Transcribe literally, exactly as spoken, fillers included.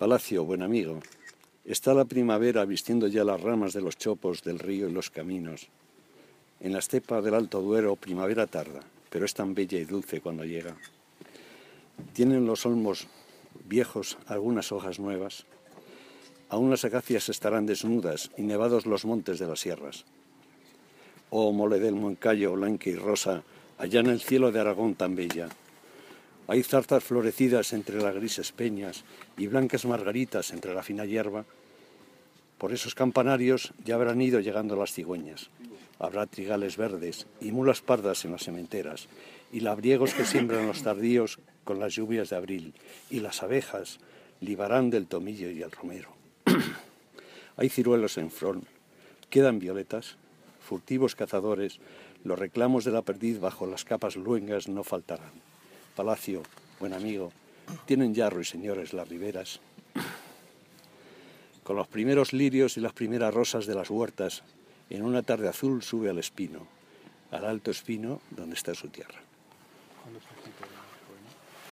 Palacio, buen amigo, está la primavera vistiendo ya las ramas de los chopos del río y los caminos. En la estepa del Alto Duero primavera tarda, pero es tan bella y dulce cuando llega. Tienen los olmos viejos algunas hojas nuevas. Aún las acacias estarán desnudas y nevados los montes de las sierras. Oh, mole del Moncayo, blanca y rosa, allá en el cielo de Aragón tan bella. Hay zarzas florecidas entre las grises peñas y blancas margaritas entre la fina hierba. Por esos campanarios ya habrán ido llegando las cigüeñas. Habrá trigales verdes y mulas pardas en las sementeras, y labriegos que siembran los tardíos con las lluvias de abril, y las abejas libarán del tomillo y el romero. Hay ciruelos en flor, quedan violetas, furtivos cazadores, los reclamos de la perdiz bajo las capas luengas no faltarán. Palacio, buen amigo, tienen ya ruiseñores las riberas. Con los primeros lirios y las primeras rosas de las huertas, en una tarde azul sube al espino, al alto espino donde está su tierra.